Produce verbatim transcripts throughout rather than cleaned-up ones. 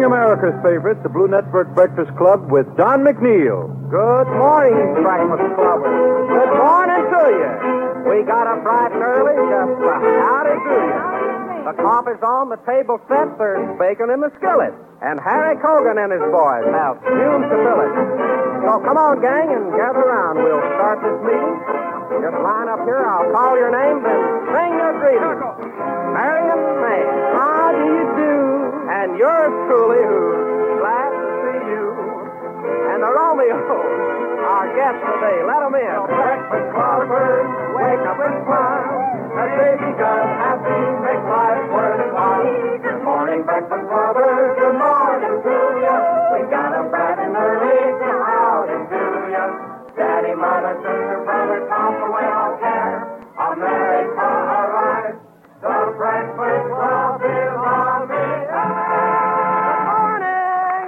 America's favorite, the Blue Network Breakfast Club with Don McNeil. Good morning, Breakfast Clubbers. Good morning to you. We got up bright and early, just uh, howdy do you. The coffee's on, the table set, there's bacon in the skillet. And Harry Cogan and his boys have fumes to fill it. So come on, gang, and gather around. We'll start this meeting. Just line up here, I'll call your name, then sing your greeting. Marion May, how do you do? And yours truly, who's glad to see you. And the Romeo, our guest today, let them in. Breakfast Clubbers, wake up and smile. As they begun happy, make life worthwhile. Good morning, Breakfast Clubbers, good morning to you. We got up bright and early, so howdy do you. Daddy, mother, sister, brother, Tom, away all care. America arrives, the Breakfast Club is on the air. Good morning!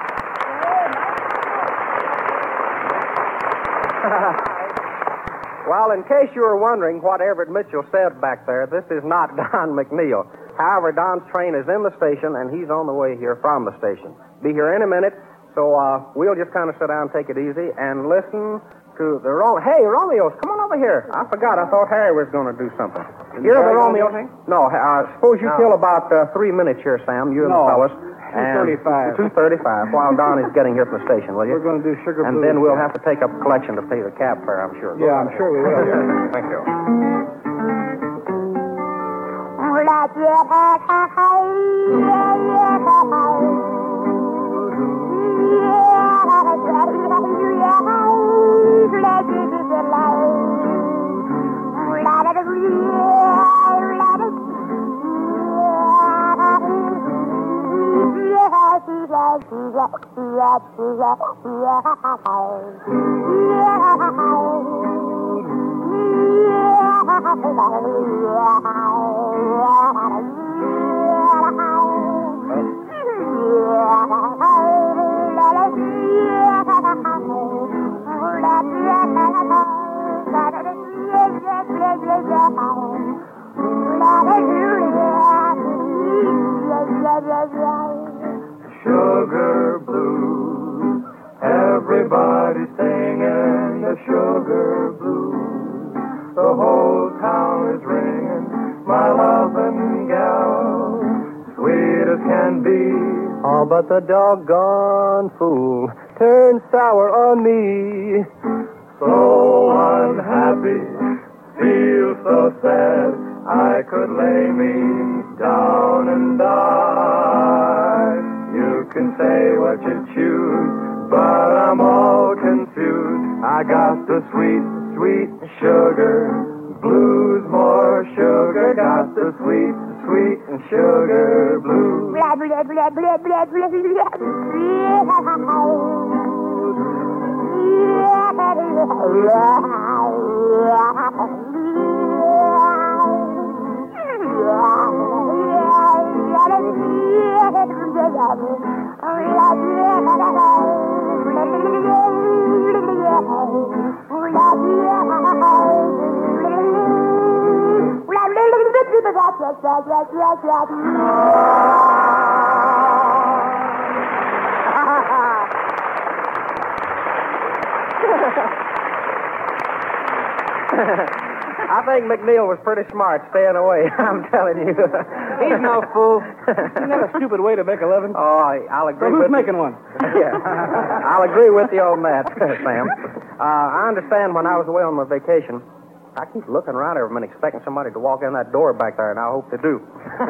Well, in case you were wondering what Everett Mitchell said back there, this is not Don McNeil. However, Don's train is in the station, and he's on the way here from the station. Be here in a minute, so uh, we'll just kind of sit down, take it easy, and listen to the Ro- Hey, Romeos, come on over here. I forgot. I thought Harry was going to do something. Here are the Romeos. No, uh, suppose you no. kill about uh, three minutes here, Sam, you and no. the fellas. two thirty-five. two thirty-five, while Don is getting here from the station, will you? We're going to do Sugar And Blues. then we'll have to take up a collection to pay the cab fare, I'm sure. Yeah, I'm sure we will. Thank you. Sugar blues, everybody singing the sugar blues. The whole town is ringing, my loving gal, sweet as can be. Oh, but the doggone fool turned sour on me. So unhappy, feel so sad, I could lay me down and die. You can say what you choose, but I'm all confused. I got the sweet, sweet sugar blues, more sugar. Got the sweet, sweet sugar blues. Blah, blah, blah, blah, blah, blah, I think McNeil was pretty smart staying away, I'm telling you. He's no fool. Isn't that a stupid way to make a living? Oh, I'll agree So who's with making one? Yeah, I'll agree with you on that, Sam. Uh, I understand when I was away on my vacation, I keep looking around every minute expecting somebody to walk in that door back there, and I hope they do.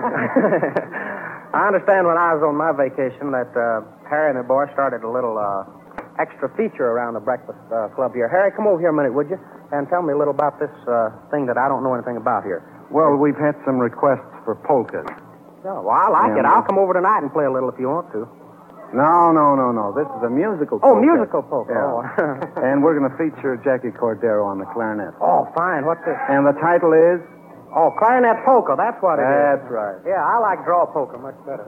I understand when I was on my vacation that uh, Harry and the boys started a little uh, extra feature around the Breakfast uh, Club here. Harry, come over here a minute, would you? And tell me a little about this uh, thing that I don't know anything about here. Well, we've had some requests for polkas. Oh, well, I like Yeah, it. I'll come over tonight and play a little if you want to. No, no, no, no. This is a musical Oh, polka. musical polka. Yeah. Oh. And we're going to feature Jackie Cordero on the clarinet. Oh, fine. What's this? And the title is... Oh, clarinet polka. That's what it is. That's right. Yeah, I like draw polka much better.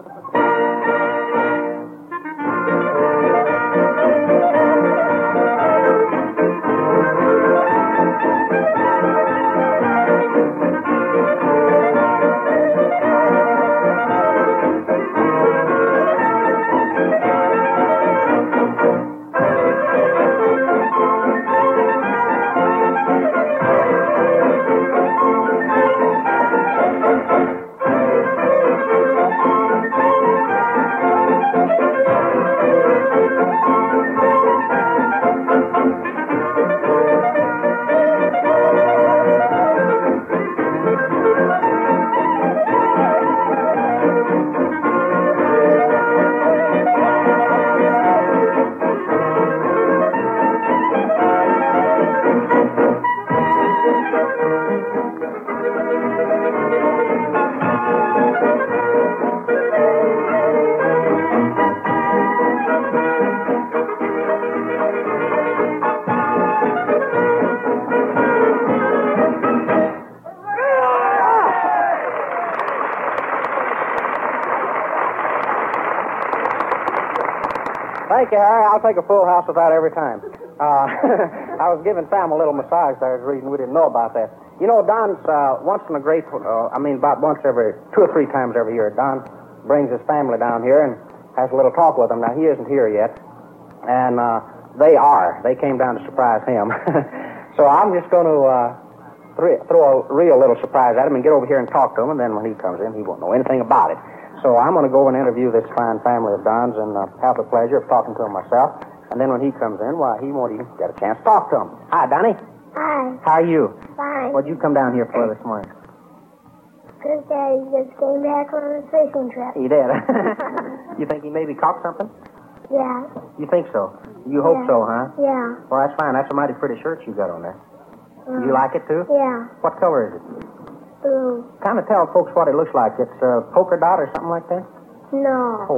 Thank you, Harry. I'll take a full house with that every time. Uh, I was giving Sam a little massage there. There's a reason we didn't know about that. You know, Don's uh, once in a great, uh, I mean, about once every, two or three times every year, Don brings his family down here and has a little talk with them. Now, he isn't here yet, and uh, they are. They came down to surprise him. So I'm just going to uh, th- throw a real little surprise at him and get over here and talk to him, and then when he comes in, he won't know anything about it. So I'm going to go and interview this fine family of Don's and uh, have the pleasure of talking to him myself. And then when he comes in, why, he won't even get a chance to talk to him. Hi, Donnie. Hi. How are you? Fine. What'd you come down here for this morning? Because Daddy just came back from his fishing trip. He did. You think he maybe caught something? Yeah. You think so? You hope Yeah. so, huh? Yeah. Well, that's fine. That's a mighty pretty shirt you got on there. Uh, You like it, too? Yeah. What color is it? Blue. Kind of tell folks what it looks like. It's a polka dot or something like that? No. Oh.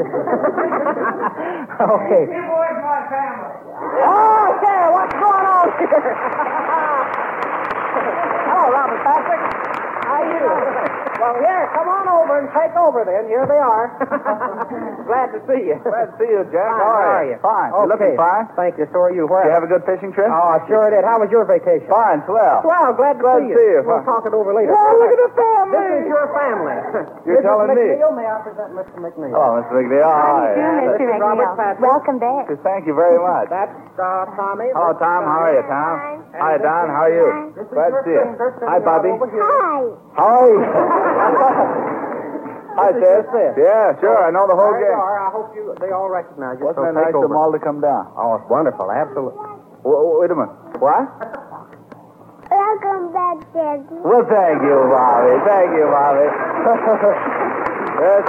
Okay. You boys, my family. Oh, okay. What's going on here? Hello, Robert Patrick. How you doing? Well, here, come on over and take over then. Here they are. Glad to see you. Glad to see you, Jack. Fine, How how are are you? you? Fine. Okay. You're looking fine. Thank you. So are you. Where? Did you have a good fishing trip? Oh, I sure did. How was your vacation? Fine, swell. Well, glad to Glad see you. to see you. We'll talk it over later. Well, look at the family. This is your family. You're Missus telling me. McNeil, may I present Mister McNeil? Oh, Mister McNeil. Hi. This is Robert Patrick. Welcome back. Thank you very much. That's uh, Tommy. Hello, Tom. How are you, Tom? Hi, Don. How are you? This is Glad to your see you. friend, Gertrude, Hi, Bobby. over here. Hi. How are you? Hi, This is Ted. your Sid. Yeah, sure. I know the whole There you game. are. I hope you they all recognize you. Wasn't so it take nice of over. them all to come down? Oh, it's wonderful. Absolutely. W- wait a minute. What? Welcome back, Daddy. Well, thank you, Bobby. Thank you, Bobby. Yes,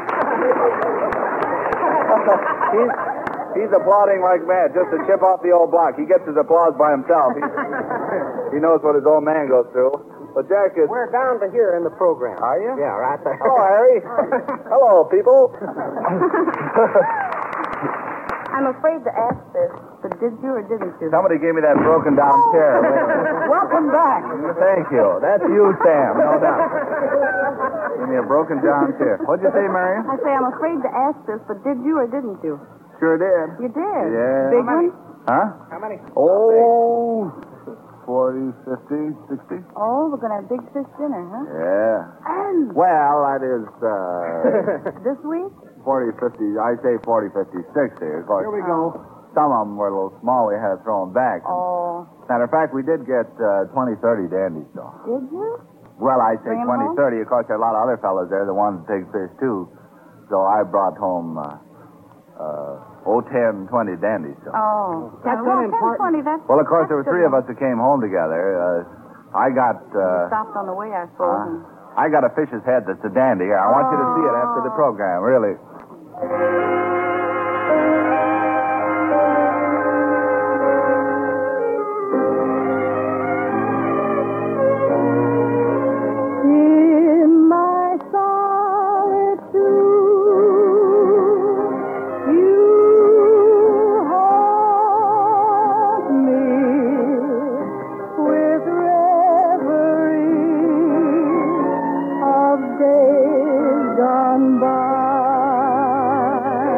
he's, he's applauding like mad, just to chip off the old block. He gets his applause by himself. He, he knows what his old man goes through. But Jack is... We're down to here in the program. Are you? Yeah, right there. Hello, Harry. Hello, people. I'm afraid to ask this, but did you or didn't you? Somebody gave me that broken down chair. Welcome back. Thank you. That's you, Sam. No doubt. Give me a broken down chair. What'd you say, Marion? I say I'm afraid to ask this, but did you or didn't you? Sure did. You did. Yeah. Big one? Huh? How many? Oh, forty, fifty, sixty. Oh, we're gonna have big fish dinner, huh? Yeah. And Well, that is uh, this week? forty, fifty. I say forty, fifty, sixty. Of course. Here we go. Some of them were a little small. We had to throw them back. Oh, Matter of fact, we did get uh, twenty, thirty dandies, though. did you? Well, I say Bring 'em twenty, home? thirty. Of course, there are a lot of other fellows there that wanted to take fish, too. So I brought home, uh, uh, oh, ten, twenty dandies. So. Oh, That's well, very ten, important. twenty, that's Well, of course, there were that's three good of us that came home together. Uh, I got... one. Uh, Stopped on the way, I suppose. uh, and- I got a fish's head that's a dandy. I want you to see it after the program, really. In my solitude, you haunt me with reverie of days gone by.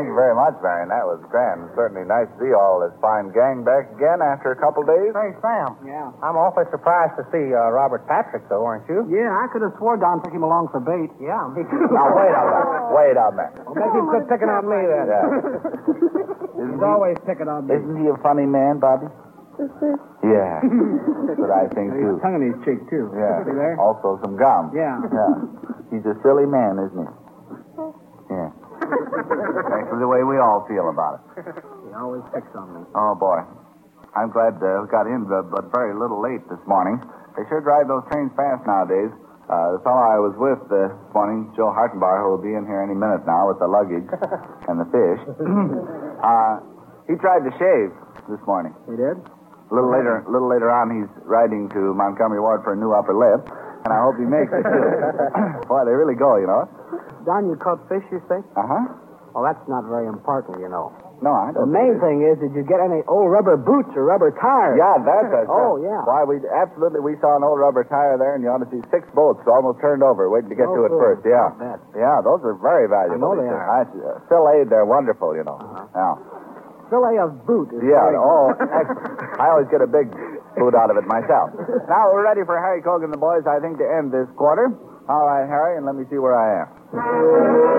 thank you very much, Marion. That was grand. Certainly nice to see all this fine gang back again after a couple days. Hey, Sam. Yeah. I'm awfully surprised to see uh, Robert Patrick, though, aren't you? Yeah, I could have swore Don took him along for bait. Yeah, me too. Now, wait a minute. Wait a minute. Well, make him quit picking on me then. Yeah. He's always picking on me. Isn't he a funny man, Bobby? Yeah. That's what I think, He's too. tongue in his cheek, too. Yeah. See there? Also some gum. Yeah. Yeah. He's a silly man, isn't he? Yeah. Exactly the way we all feel about it. He always picks on me. Oh, boy. I'm glad uh, we got in, but, but very little late this morning. They sure drive those trains fast nowadays. Uh, the fellow I was with uh, this morning, Joe Hartenbar, who will be in here any minute now with the luggage and the fish, uh, he tried to shave this morning. He did? A little later, a little later on, he's riding to Montgomery Ward for a new upper lip, and I hope he makes it too. Boy, they really go, you know. Don, you caught fish, you say? Uh huh. Well, that's not very important, you know. No, I The don't. main thing is, did you get any old rubber boots or rubber tires? Yeah, that's it. Oh, yeah. Why, we absolutely we saw an old rubber tire there, and you ought to see six boats almost turned over, waiting to get Oh, to it good. first. Yeah. Not bad. Yeah, those are very valuable. I know they These are. Nice, uh, Fillet, they're wonderful, you know. Yeah. Fillet of boot is Yeah. very Oh, excellent. I always get a big food out of it myself. Now we're ready for Harry Cogan and the boys, I think, to end this quarter. All right, Harry, and let me see where I am.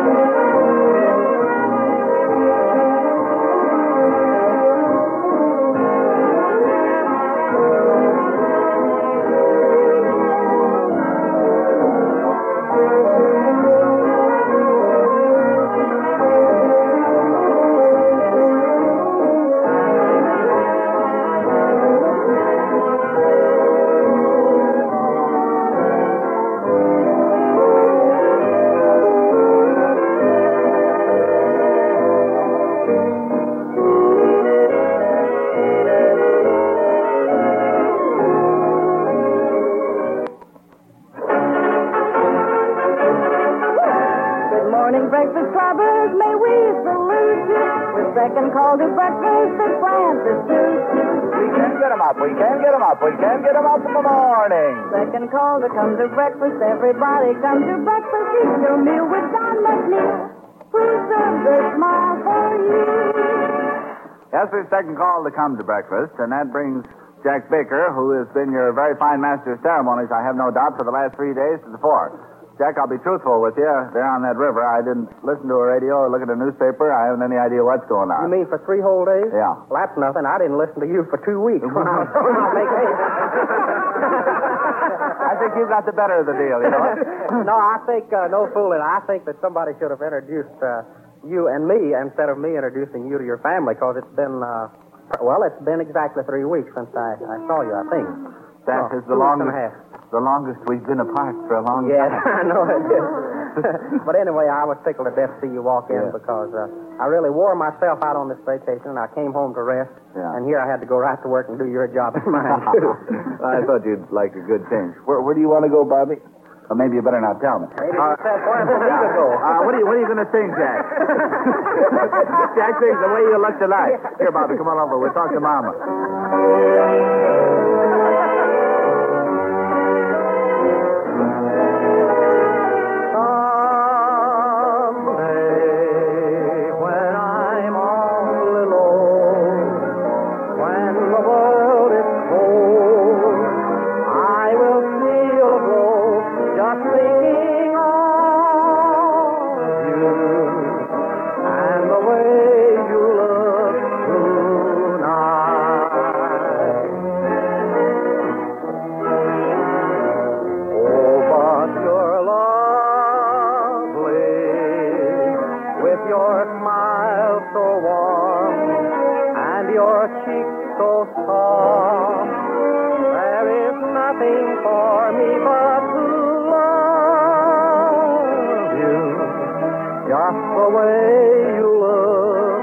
Good morning, breakfast clubbers. May we salute you with second call to breakfast at Francis We can get 'em up. We can get 'em up. We can get 'em up in the morning. Second call to come to breakfast. Everybody come to breakfast. Eat your meal with Don McNeil. Who serves a smile for you? Yes, sir, second call to come to breakfast, and that brings Jack Baker, who has been your very fine master of ceremonies, I have no doubt, for the last three days to the fore. Jack, I'll be truthful with you. There on that river, I didn't listen to a radio or look at a newspaper. I haven't any idea what's going on. You mean for three whole days? Yeah. Well, that's nothing. I didn't listen to you for two weeks when I was on vacation. I think you got the better of the deal, you know. No, I think, uh, no fooling, I think that somebody should have introduced uh, you and me instead of me introducing you to your family, because it's been, uh, well, it's been exactly three weeks since I, I saw you, I think. That Oh, is the two weeks and a longest, half. the longest we've been apart for a long Yes, time. I know it is. But anyway, I was tickled to death to see you walk in Yeah. because uh, I really wore myself out on this vacation, and I came home to rest, Yeah. and here I had to go right to work and do your job and mine, too. I thought you'd like a good change. Where, where do you want to go, Bobby? Or maybe you better not tell me. Maybe you said where for me to go. Uh, what are you What are you going to sing, Jack? Jack sings the way you look tonight. Here, Bobby, come on over. We'll talk to Mama. Someday, when I'm all alone, when the world is cold, I will feel a glow just thinking of you and the way you look tonight. Oh, but you're lovely with your smile so warm and your cheeks so soft. There is nothing for me but to love you just the way you look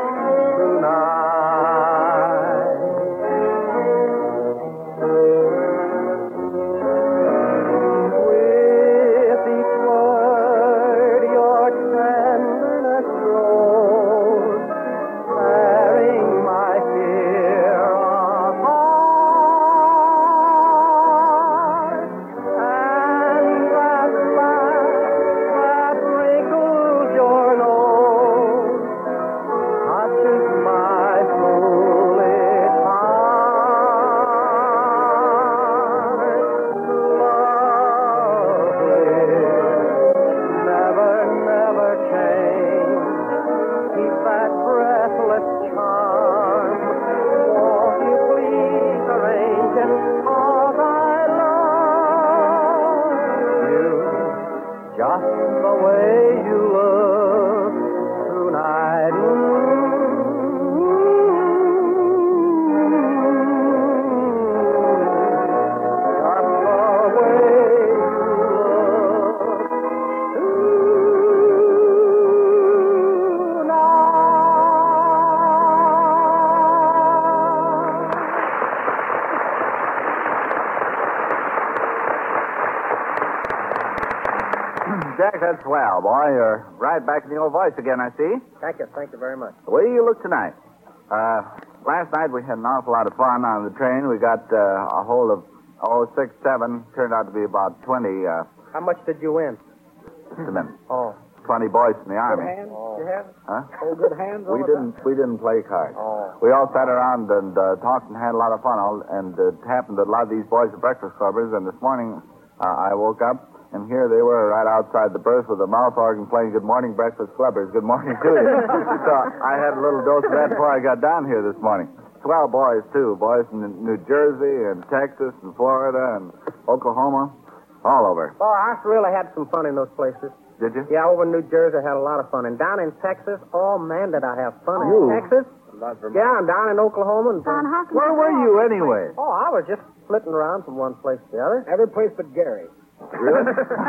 tonight. With each word your tenderness grows, bearing my fear upon Jack, that's swell, boy. You're right back in the old voice again, I see. Thank you. Thank you very much. The way you look tonight. Uh, last night we had an awful lot of fun on the train. We got uh, a hold of, oh, six, seven. Turned out to be about twenty. Uh, How much did you win? just a minute. Oh. twenty boys from the Good Army. hands Oh. you have? Huh? Oh, good hands all We the didn't. We didn't play cards. Oh. We all sat around and uh, talked and had a lot of fun. All, and it happened that a lot of these boys are breakfast clubbers. And this morning, uh, I woke up and here they were right outside the berth with a mouth organ playing "Good Morning, Breakfast Clubbers." Good morning to you. So I had a little dose of that before I got down here this morning. Swell boys too. Boys from New Jersey and Texas and Florida and Oklahoma, all over. Oh, I really had some fun in those places. Did you? Yeah, over in New Jersey, I had a lot of fun. And down in Texas, oh, man, did I have fun You? in Texas. Yeah, and down in Oklahoma. And Don, how can Where you were go you all anyway? Oh, I was just flitting around from one place to the other. Every place but Gary. Really?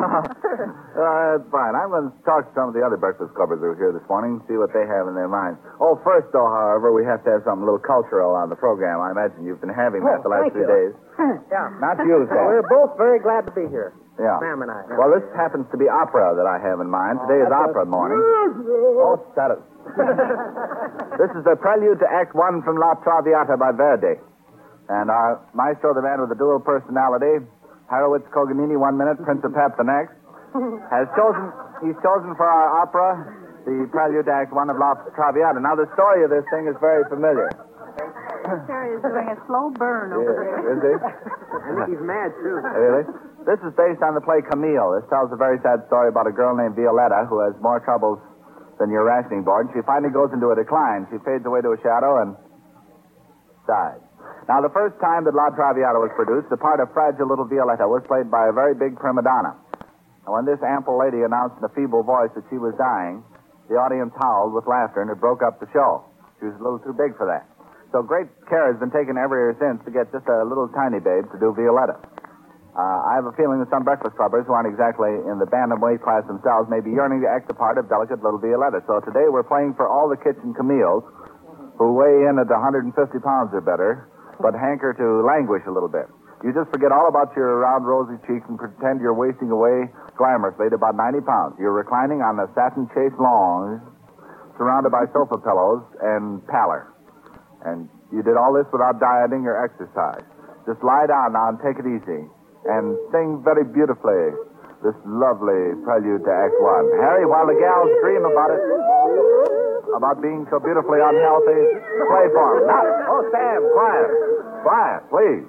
uh, that's fine. I'm going to talk to some of the other breakfast clubbers who are here this morning and see what they have in their minds. Oh, first, though, however, we have to have something a little cultural on the program. I imagine you've been having that Oh, the last thank few you. days. Yeah. Not you, Sam. We're both very glad to be here. Yeah. Sam and I. Yeah. Well, this happens to be opera that I have in mind. Today is that's opera a- morning. Oh, shut it. This is the prelude to Act One from La Traviata by Verdi. And our maestro, the man with the dual personality, Harowitz Coganini one minute, Prince of Pep the next, has chosen, he's chosen for our opera the prelude to Act One of La Traviata. Now, the story of this thing is very familiar. Terry is doing a slow burn over there. Is he? I think he's mad, too. Really? This is based on the play Camille. This tells a very sad story about a girl named Violetta who has more troubles than your rationing board. She finally goes into a decline. She fades away to a shadow and dies. Now, the first time that La Traviata was produced, the part of fragile little Violetta was played by a very big prima donna. And when this ample lady announced in a feeble voice that she was dying, the audience howled with laughter and it broke up the show. She was a little too big for that. So great care has been taken every year since to get just a little tiny babe to do Violetta. Uh, I have a feeling that some breakfast clubbers who aren't exactly in the bantam weight class themselves may be yearning to act the part of delicate little Violetta. So today we're playing for all the kitchen Camilles who weigh in at one hundred fifty pounds or better, but hanker to languish a little bit. You just forget all about your round, rosy cheeks and pretend you're wasting away glamorously at about ninety pounds. You're reclining on a satin chaise lounge surrounded by sofa pillows and pallor. And you did all this without dieting or exercise. Just lie down now and take it easy. And sing very beautifully this lovely prelude to Act One. Harry, while the gals dream about it, about being so beautifully unhealthy, play for them. Now, oh, Sam, quiet. Quiet, please.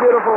beautiful.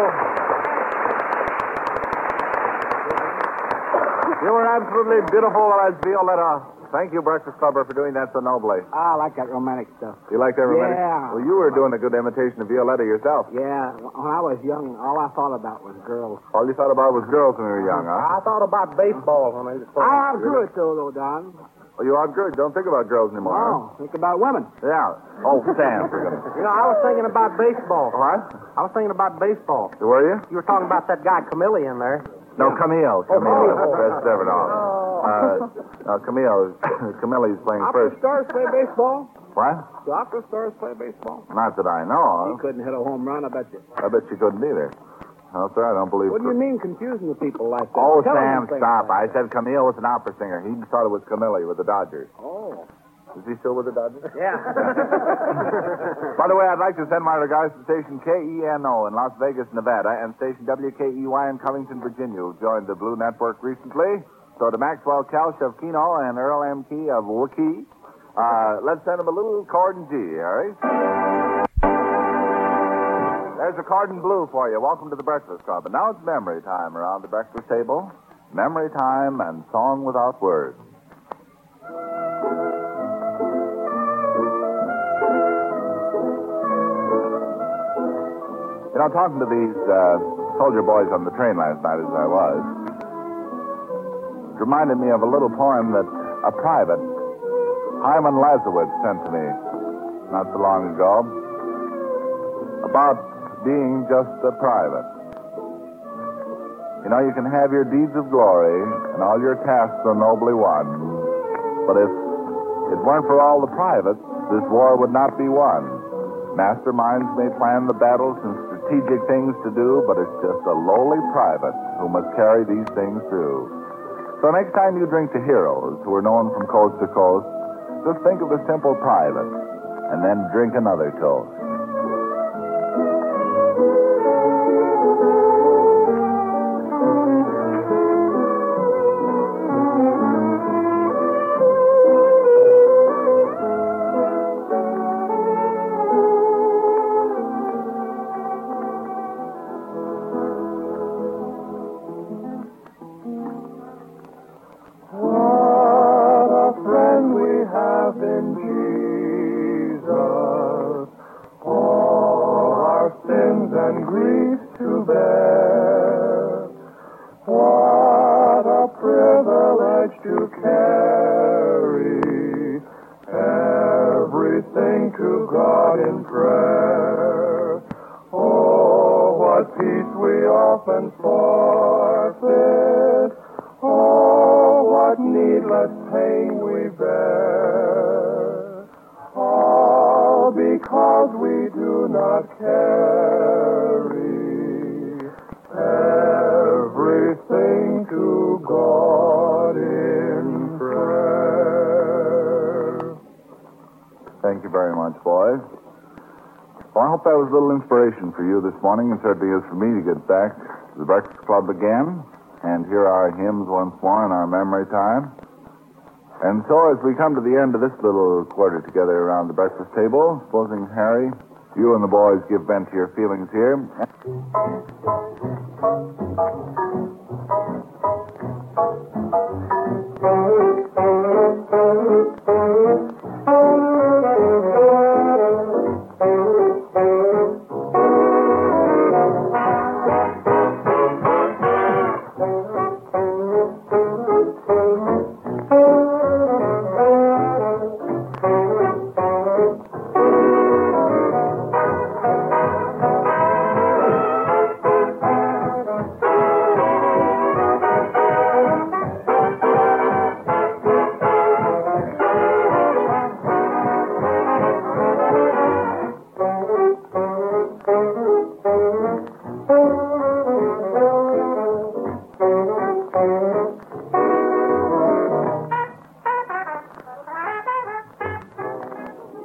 You were absolutely beautiful as Violetta. Thank you, Breakfast Clubber, for doing that so nobly. I like that romantic stuff. You like that romantic? Yeah. Well, you were doing a good imitation of Violetta yourself. Yeah, when I was young, all I thought about was girls. All you thought about was girls when you were young, huh? I thought about baseball when I was I outgrew it, though, though, Don. Well, you outgrew it. Don't think about girls anymore, huh? No, think about women. Yeah. Oh, Sam, for goodness. You know, I was thinking about baseball. What? I was thinking about baseball. Were you? You were talking about that guy Camille in there. No, Camille. Camille. Camille. Best ever known. Uh, no, Camille. Camille's playing Opera first. stars play baseball? What? Do opera stars play baseball? Not that I know You of. couldn't hit a home run, I bet you. I bet you couldn't either. No, sir, I don't believe What do you mean confusing the people like that? Oh, Tell them Sam, things stop. like I said Camille was an opera singer. He thought it was Camille with the Dodgers. that. Oh. Is he still with the Dodgers? Yeah. By the way, I'd like to send my regards to station K E N O in Las Vegas, Nevada, and station W K E Y in Covington, Virginia, who joined the Blue Network recently. So to Maxwell Kelch of Keno and Earl M. Key of Wookie, uh, let's send them a little Cordon G, Harry. There's a Cordon Blue for you. Welcome to the Breakfast Club. And now it's memory time around the breakfast table. Memory time and song without words. You know, talking to these uh, soldier boys on the train last night as I was, it reminded me of a little poem that a private, Hyman Lazowitz, sent to me not so long ago about being just a private. You know, you can have your deeds of glory and all your tasks so nobly won, but if it weren't for all the privates, this war would not be won. Masterminds may plan the battles and strategic things to do, but it's just a lowly private who must carry these things through. So next time you drink to heroes who are known from coast to coast, just think of a simple private and then drink another toast. Thank you very much, boys. Well, I hope that was a little inspiration for you this morning, and certainly is for me to get back to the Breakfast Club again. And here are our hymns once more in our memory time. And so as we come to the end of this little quarter together around the breakfast table, supposing, Harry, you and the boys give vent to your feelings here.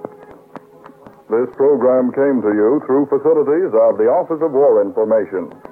This program came to you through facilities of the Office of War Information.